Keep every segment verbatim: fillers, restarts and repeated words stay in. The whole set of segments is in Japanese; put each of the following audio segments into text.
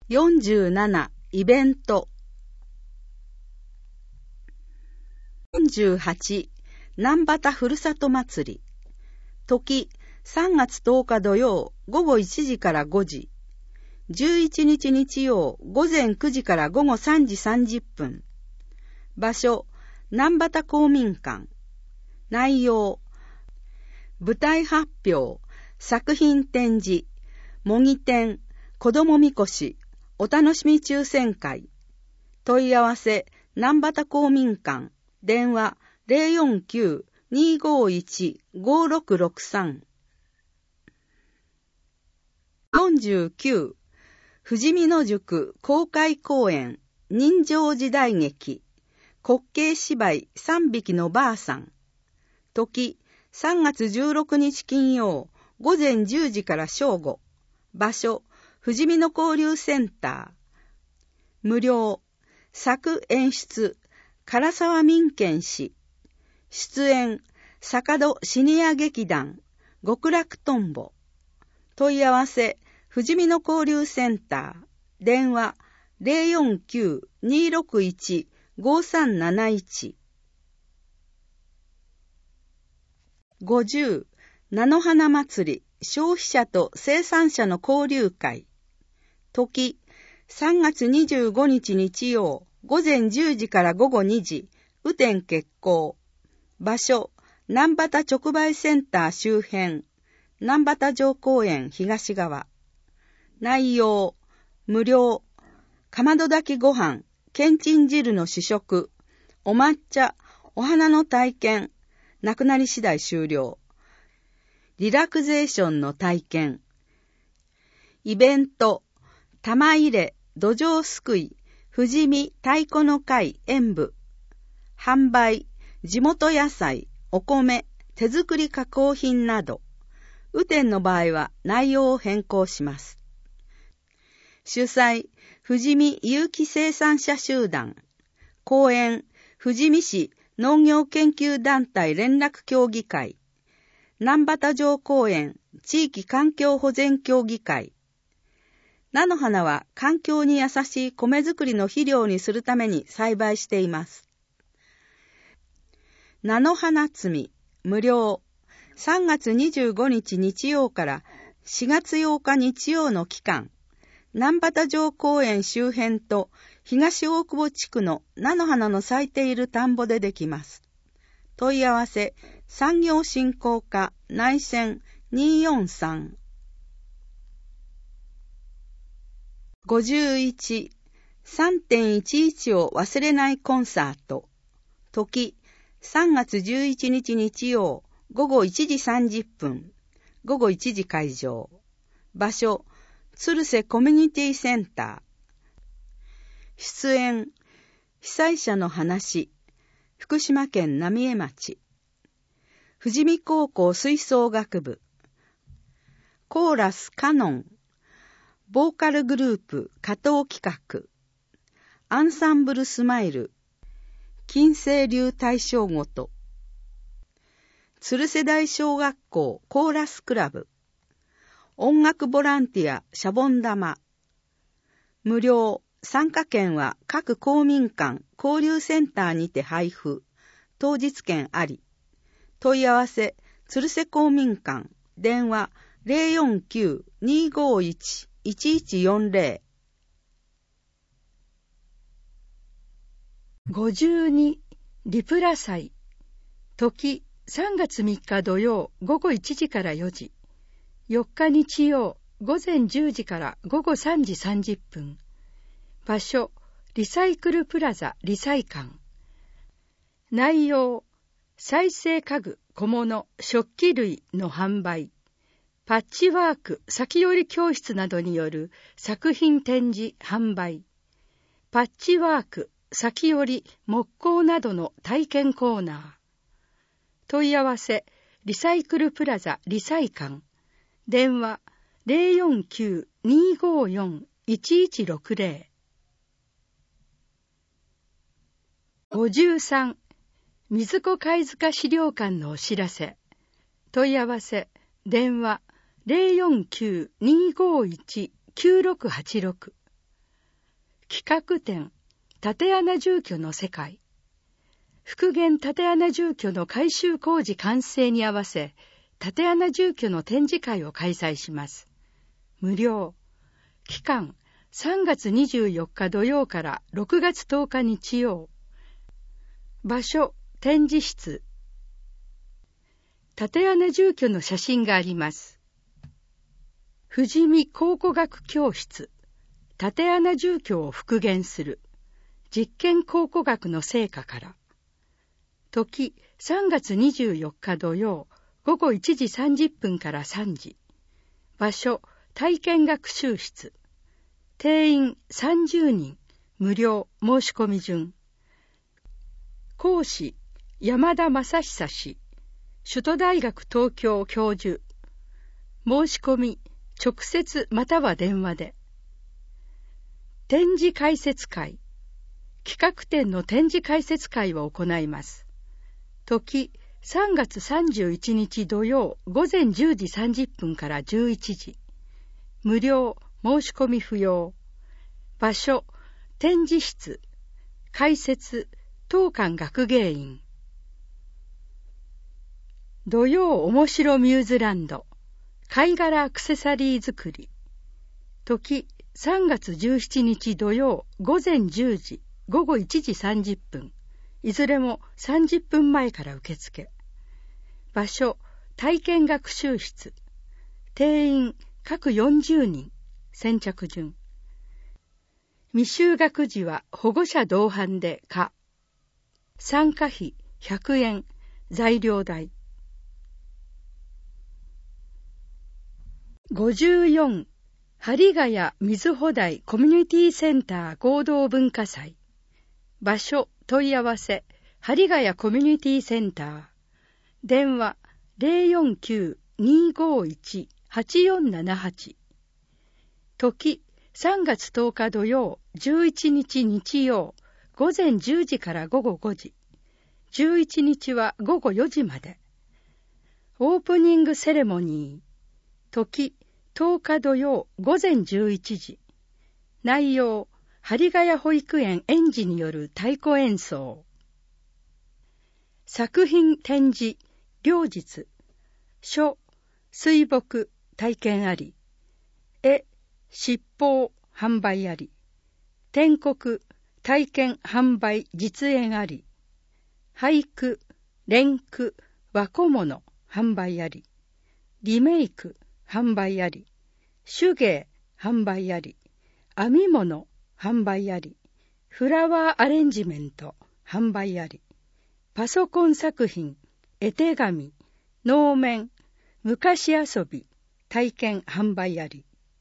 よんじゅうななイベント。よんじゅうはち南畑ふるさと祭り。時さんがつとおか土曜午後いちじからごじ。じゅういちにち日曜午前くじから午後さんじさんじゅっぷん。場所南畑公民館。内容舞台発表、作品展示、模擬展、子どもみこし、お楽しみ抽選会。問い合わせ南畑公民館。電話 ゼロよんきゅう にーごーいち ごーろくろくさん。よんじゅうきゅう富士見野宿公開公演人情時代劇滑稽芝居三匹のばあさん。時さんがつじゅうろくにち金曜午前じゅうじから正午。場所富士見野交流センター。無料。作演出唐沢民賢氏。出演坂戸シニア劇団極楽とんぼ。問い合わせ富士見野交流センター。電話 ゼロよんきゅう にーろくいち ごーさんなないち。ごじゅう菜の花祭り消費者と生産者の交流会。時さんがつにじゅうごにち日曜午前じゅうじから午後にじ。雨天決行。場所南畑直売センター周辺。南畑城公園東側。内容無料。かまど炊きご飯、けんちん汁の試食、お抹茶、お花の体験、なくなり次第終了。リラクゼーションの体験。イベント玉入れ土壌すくい富士見太鼓の会演舞。販売地元野菜、お米、手作り加工品など。雨天の場合は内容を変更します。主催富士見有機生産者集団。講演富士見市農業研究団体連絡協議会。南畑城公園地域環境保全協議会。菜の花は環境に優しい米作りの肥料にするために栽培しています。菜の花摘み無料。さんがつにじゅうごにち日曜からしがつようか日曜の期間、南畑城公園周辺と東大久保地区の菜の花の咲いている田んぼでできます。問い合わせ産業振興課内線にーよんさん。ごじゅういち さんてんいちいち を忘れないコンサート。時さんがつじゅういちにち日曜午後いちじさんじゅっぷん。午後いちじ会場。場所鶴瀬コミュニティセンター。出演被災者の話福島県浪江町。富士見高校吹奏楽部。コーラスカノン。ボーカルグループ加藤企画。アンサンブルスマイル金星流大正ごと。鶴瀬台小学校コーラスクラブ。音楽ボランティアシャボン玉。無料。参加券は各公民館交流センターにて配布。当日券あり。問い合わせ鶴瀬公民館。電話 ゼロよんきゅう にーごーいち いちいちよんゼロ。ごじゅうにリプラ祭。時さんがつみっか土曜午後いちじからよじ。よっか日曜午前じゅうじから午後さんじさんじゅっぷん。場所リサイクルプラザリサイ館。内容再生家具小物食器類の販売。パッチワーク先寄り教室などによる作品展示販売。パッチワーク先寄り木工などの体験コーナー。問い合わせリサイクルプラザリサイ館。電話 ゼロよんきゅう にーごーよん いちいちろくゼロ。ごじゅうさん水子貝塚資料館のお知らせ。問い合わせ電話 ゼロよんきゅう にーごーいち きゅうろくはちろく。 企画展、竪穴住居の世界。復元竪穴住居の改修工事完成に合わせ、竪穴住居の展示会を開催します。無料。期間、さんがつにじゅうよっか土曜からろくがつとおか日曜。場所、展示室。竪穴住居の写真があります。富士見考古学教室。竪穴住居を復元する。実験考古学の成果から。時、さんがつにじゅうよっか土曜、ごごいちじさんじゅっぷんからさんじ。場所、体験学習室。定員さんじゅうにん、無料、申し込み順。講師、山田正久氏。首都大学東京教授。申し込み、直接または電話で。展示解説会。企画展の展示解説会を行います。時、さんがつさんじゅういちにち土曜ごぜんじゅうじさんじゅっぷんからじゅういちじ。無料、申し込み不要。場所、展示室。解説、当館学芸員。土曜おもしろミューズランド。貝殻アクセサリー作り。時、さんがつじゅうしちにち土曜ごぜんじゅうじ、ごごいちじさんじゅっぷん。いずれもさんじゅっぷんまえから受付。場所、体験学習室。定員、各よんじゅうにん。先着順。未就学児は保護者同伴で可。参加費ひゃくえん。材料代。ごじゅうよん、針ヶ谷水穂台コミュニティセンター合同文化祭。場所、問い合わせ、針ヶ谷コミュニティセンター。電話 ゼロよんきゅう にーごーいち はちよんななはち。時、さんがつとおか土曜、じゅういちにち日曜、ごぜんじゅうじからごごごじ。じゅういちにちはごごよじまで。オープニングセレモニー。時、とおか土曜、ごぜんじゅういちじ。内容、針ヶ谷保育園園児による太鼓演奏。作品展示、両日。書、水墨、体験あり。絵、七宝、販売あり。篆刻、体験販売実演あり。俳句、連句、和小物、販売あり。リメイク、販売あり。手芸、販売あり。編み物、販売あり。フラワーアレンジメント、販売あり。パソコン作品、絵手紙、能面、昔遊び、体験販売あり。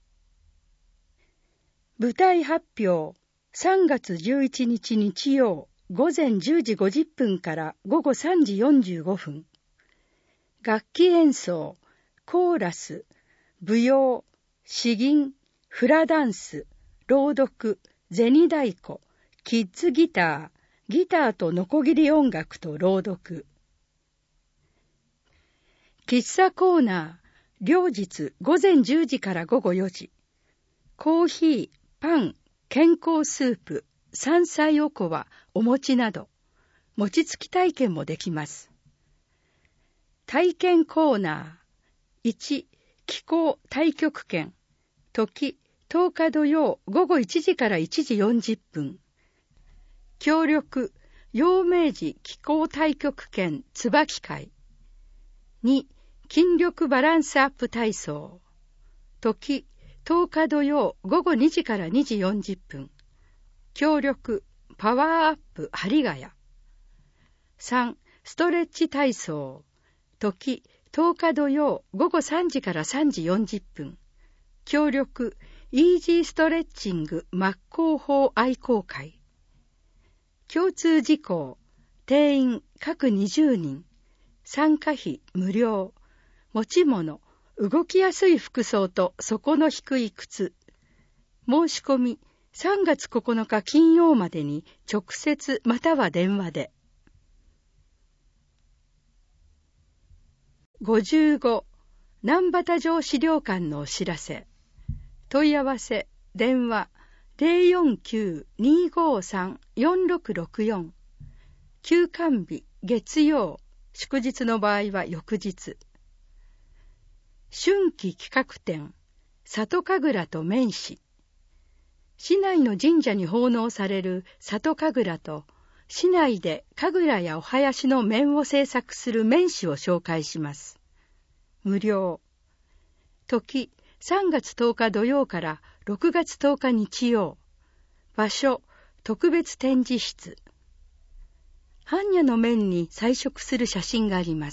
舞台発表、さんがつじゅういちにち日曜、ごぜんじゅうじごじゅっぷんからごごさんじよんじゅうごふん。楽器演奏、コーラス、舞踊、詩吟、フラダンス、朗読、銭太鼓、キッズギター、ギターとノコギリ音楽と朗読。喫茶コーナー、両日ごぜんじゅうじからごごよじ。コーヒー、パン、健康スープ、山菜おこわ、お餅など、餅つき体験もできます。体験コーナー、いち、気候太極拳、時、とおか土曜ごごいちじからいちじよんじゅっぷん。協力、陽明寺気候太極拳椿会。に、筋力バランスアップ体操。時、とおか土曜ごごにじからにじよんじゅっぷん。協力、パワーアップ針ヶ谷。さん、ストレッチ体操。時、とおか土曜ごごさんじからさんじよんじゅっぷん。協力、イージーストレッチング真っ向法愛好会。共通事項、定員各にじゅうにん。参加費無料。持ち物、動きやすい服装と底の低い靴。申し込み、さんがつここのか金曜までに直接または電話で。ごじゅうご、南畑城資料館のお知らせ。問い合わせ、電話ゼロよんきゅう にーごーさん よんろくろくよん。休館日月曜、祝日の場合は翌日。春季企画展、里神楽と面師。市内の神社に奉納される里神楽と、市内で神楽やお囃子の面を制作する面師を紹介します。無料。時、さんがつとおか土曜からろくがつとおか日曜。場所、特別展示室。般若の面に彩色する写真があります。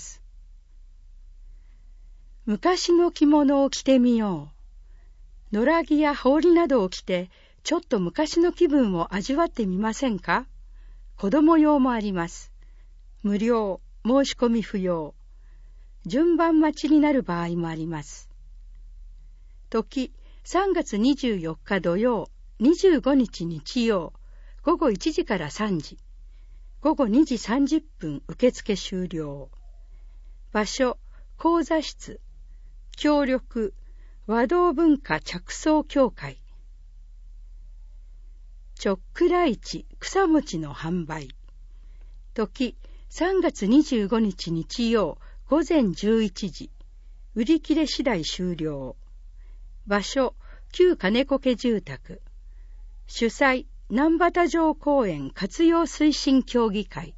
昔の着物を着てみよう。野良着や羽織などを着て、ちょっと昔の気分を味わってみませんか？子供用もあります。無料、申し込み不要。順番待ちになる場合もあります。時、さんがつにじゅうよっか土曜、にじゅうごにち日曜、ごごいちじからさんじ。ごごにじさんじゅっぷん受付終了。場所、講座室。協力、和道文化着想協会。ちょっくら市草餅の販売。時、さんがつにじゅうごにち日曜、ごぜんじゅういちじ。売り切れ次第終了。場所、旧金子家住宅。主催、南畑城公園活用推進協議会。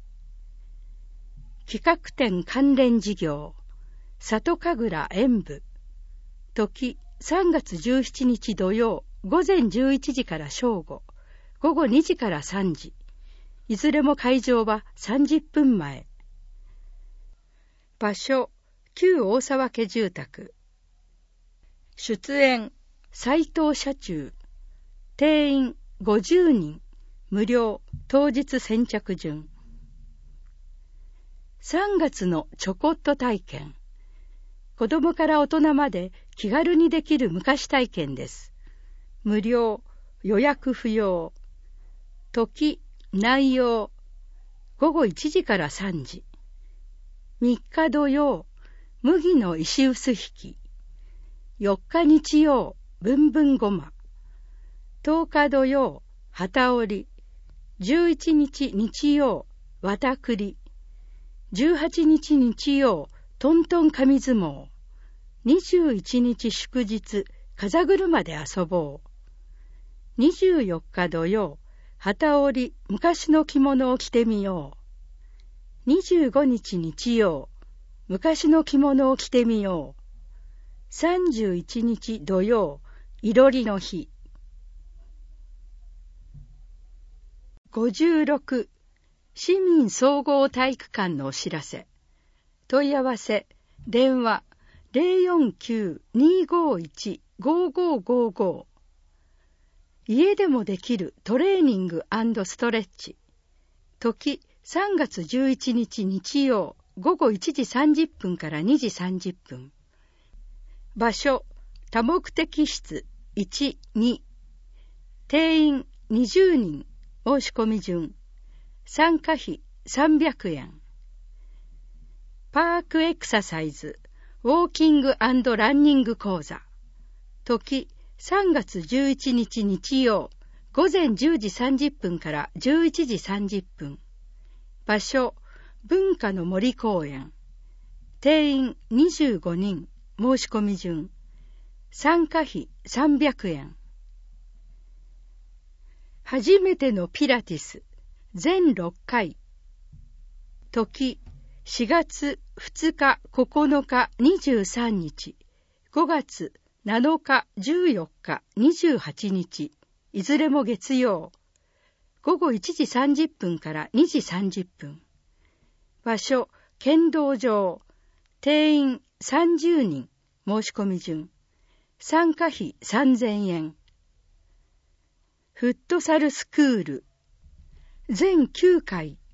企画展関連事業、里神楽演舞。時、さんがつじゅうしちにち土曜、ごぜんじゅういちじから正午、ごごにじからさんじ。いずれも会場はさんじゅっぷんまえ。場所、旧大沢家住宅。出演、斉藤社中。定員ごじゅうにん。無料、当日先着順。さんがつのちょこっと体験。子供から大人まで気軽にできる昔体験です。無料、予約不要。時、内容。ごごいちじからさんじ。みっか土曜、麦の石臼引き。よっか日曜、ぶんぶんごま。とおか土曜、旗織り。じゅういちにち日曜、綿繰り。じゅうはちにち日曜、トントン紙相撲。にじゅういちにち祝日、風車で遊ぼう。にじゅうよっか土曜、旗織り、昔の着物を着てみよう。にじゅうごにち日曜、昔の着物を着てみよう。さんじゅういちにち土曜、いろりの日。ごじゅうろく、市民総合体育館のお知らせ。問い合わせ、電話、ゼロよんきゅう にーごーいち ごーごーごーごー。家でもできるトレーニング&ストレッチ。時、さんがつじゅういちにち日曜、ごごいちじさんじゅっぷんからにじさんじゅっぷん。場所、多目的室いち、に。定員にじゅうにん。申し込み順。参加費さんびゃくえん。パークエクササイズ、ウォーキング&ランニング講座。時、さんがつじゅういちにち日曜、ごぜんじゅうじさんじゅっぷんからじゅういちじさんじゅっぷん。場所、文化の森公園。定員にじゅうごにん。申し込み順。参加費さんびゃくえん。初めてのピラティス、全ろっかい。時、しがつふつか、ここのか、にじゅうさんにち、ごがつなのか、じゅうよっか、にじゅうはちにち、いずれも月曜。ごごいちじさんじゅっぷんからにじさんじゅっぷん。場所、剣道場。定員さんじゅうにん。申し込み順。参加費さんぜんえん。フットサルスクール。全きゅうかい。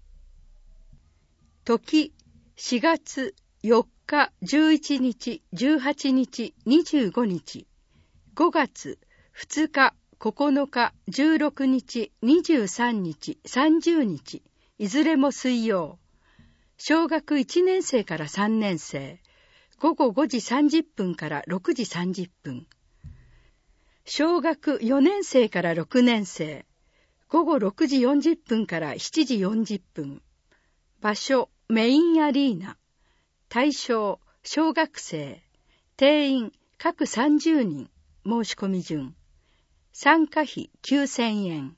時、しがつよっか、じゅういちにち、じゅうはちにち、にじゅうごにち。ごがつふつか、ここのか、じゅうろくにち、にじゅうさんにち、さんじゅうにち。いずれも水曜。小学いちねんせいからさんねんせい。ごごごじさんじゅっぷんからろくじさんじゅっぷん。 小学よねん生からろくねん生、ごごろくじよんじゅっぷんからしちじよんじゅっぷん。場所、メインアリーナ。対象、小学生。定員、各さんじゅうにん。申し込み順。参加費きゅうせんえん。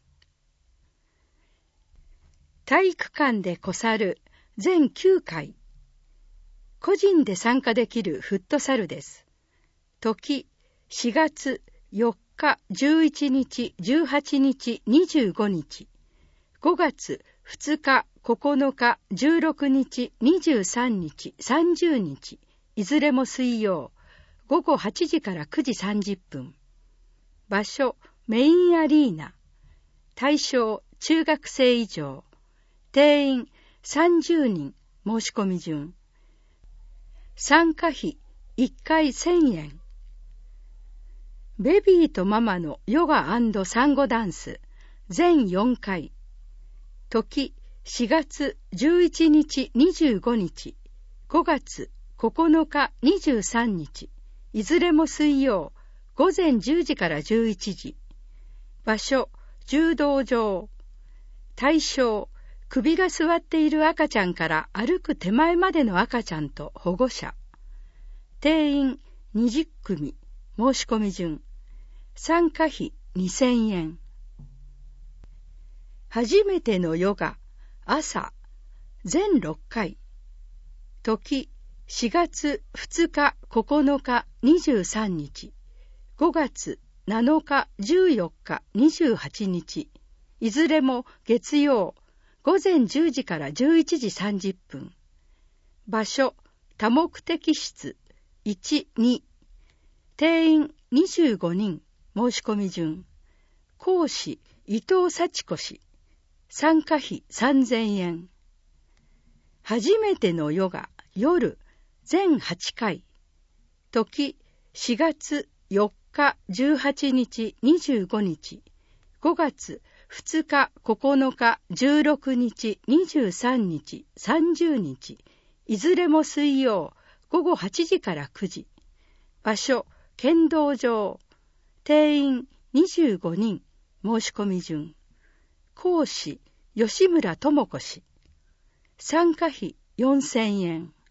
体育館でこさる全きゅうかい。個人で参加できるフットサルです。時、しがつよっか、じゅういちにち、じゅうはちにち、にじゅうごにち。ごがつふつか、ここのか、じゅうろくにち、にじゅうさんにち、さんじゅうにち。いずれも水曜。ごごはちじからくじさんじゅっぷん。場所、メインアリーナ。対象、中学生以上。定員、さんじゅうにん。申し込み順。参加費、いっかいせんえん。ベビーとママのヨガ&産後ダンス、全よんかい。時、しがつじゅういちにち、にじゅうごにち。ごがつここのか、にじゅうさんにち。いずれも水曜、ごぜんじゅうじからじゅういちじ。場所、柔道場。対象、首が座っている赤ちゃんから歩く手前までの赤ちゃんと保護者。定員にじゅっくみ。申し込み順。参加費にせんえん。初めてのヨガ、朝、全ろっかい。時、しがつふつか、ここのか、にじゅうさんにち。ごがつなのか、じゅうよっか、にじゅうはちにち。いずれも月曜、ごぜんじゅうじからじゅういちじさんじゅっぷん。場所、多目的室、いち、に。定員にじゅうごにん。申し込み順。講師、伊藤幸子氏。参加費さんぜんえん。初めてのヨガ、夜、全はちかい。時、しがつよっか、じゅうはちにち、にじゅうごにち。ごがつふつか、ここのか、じゅうろくにち、にじゅうさんにち、さんじゅうにち。いずれも水曜、ごごはちじからくじ。場所、剣道場。定員にじゅうごにん。申し込み順。講師、吉村智子氏。参加費よんせんえん。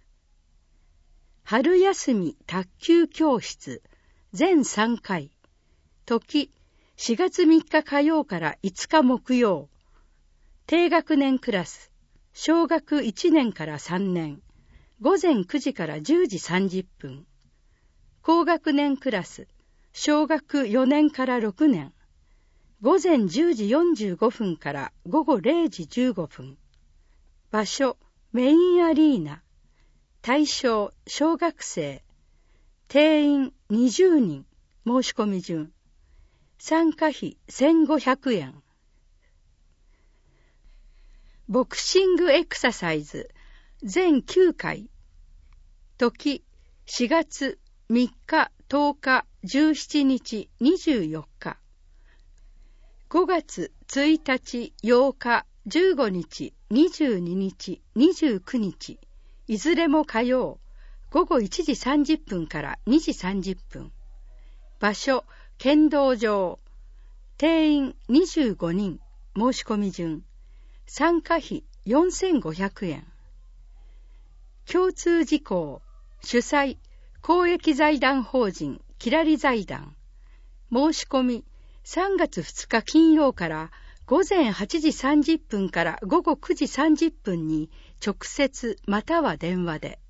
春休み卓球教室、全さんかい。時、しがつみっか火曜からいつか木曜。低学年クラス、小学いちねんからさんねん。ごぜんくじからじゅうじさんじゅっぷん。高学年クラス、小学よねんからろくねん。ごぜんじゅうじよんじゅうごふんからごごれいじじゅうごふん。場所、メインアリーナ。対象、小学生。定員にじゅうにん。申し込み順。参加費せんごひゃくえん。ボクシングエクササイズ、全きゅうかい。時、しがつみっか、とおか、じゅうしちにち、にじゅうよっか。ごがつついたち、ようか、じゅうごにち、にじゅうににち、にじゅうくにち。いずれも火曜、ごごいちじさんじゅっぷんからにじさんじゅっぷん。場所、剣道場。定員にじゅうごにん。申し込み順。参加費よんせんごひゃくえん。共通事項。主催、公益財団法人きらり財団。申し込み、さんがつふつか金曜からごぜんはちじさんじゅっぷんからごごくじさんじゅっぷんに直接または電話で。